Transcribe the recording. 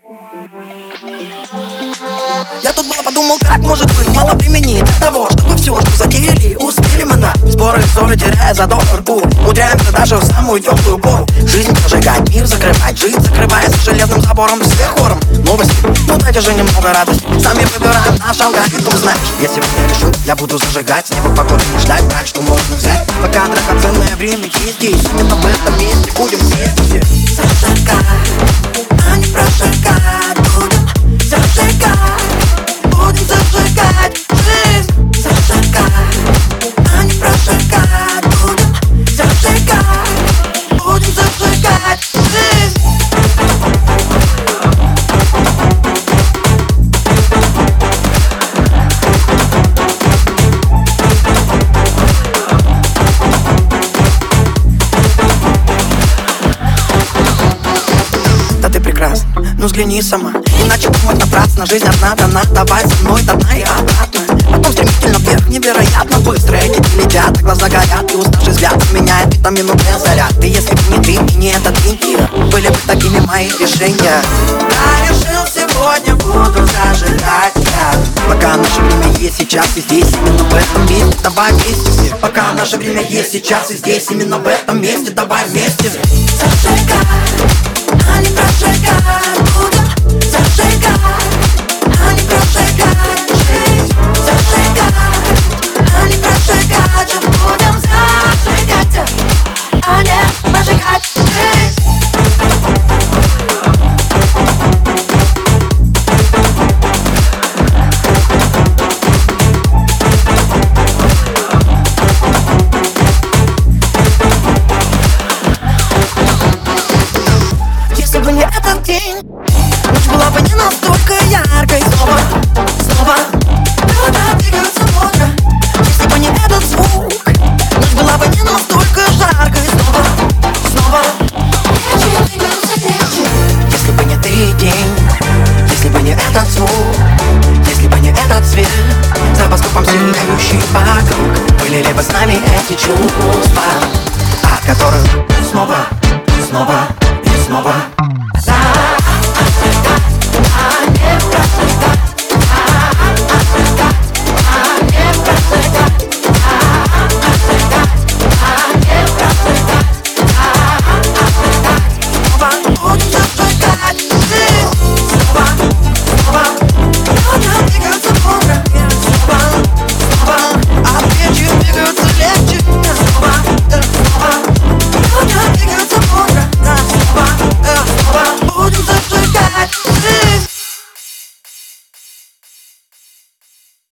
Я тут было подумал, как может быть мало времени для того, чтобы все, что затеяли, успели мы на споры, ссоры, теряя задор рку. Умудряемся даже в самую теплую пору жизнь прожигать, мир закрывать, жизнь закрывается железным забором всех хором. Новости, ну дайте же немного радости, сами выбираем наш алгоритм. Знаешь, если бы я решил, я буду зажигать, с неба погоды не ждать, брать, что можно взять. Пока драгоценное время есть здесь, именно в этом месте будем вместе зажигать, а не прожигать. Будем зажигать, будем зажигать жизнь, зажигать, а не прожигать. Будем зажигать, будем зажигать жизнь. Да ты прекрасна, ну взгляни сама, иначе думать напрасно. Жизнь одна дана, давай со мной до дна и обратно. Потом стремительно вверх, невероятно быстро эти летят, а глаза горят, и уставший взгляд меняет витаминный заряд. И если бы не ты и не этот мир, были бы такими мои решения. Я решил, сегодня буду зажигать я. Пока наше время есть сейчас и здесь, именно в этом месте, давай вместе все. Пока наше время есть сейчас и здесь, именно в этом месте, давай вместе зажигать, а не прожигать. Будем зажигать, а не прожигать жизнь, зажигать, а не прожигать. Будем зажигать, а не прожигать жизнь. Если бы не этот день, ночь была бы не настолько яркой. Снова, снова города двигаются бодро. Если бы не этот звук, ночь была бы не настолько жаркой. Снова, снова вечер двигаются легче. Если бы не ты день, если бы не этот звук, если бы не этот свет, стробоскопом сияющий вокруг, были ли бы с нами эти чувства, от которых снова, снова и снова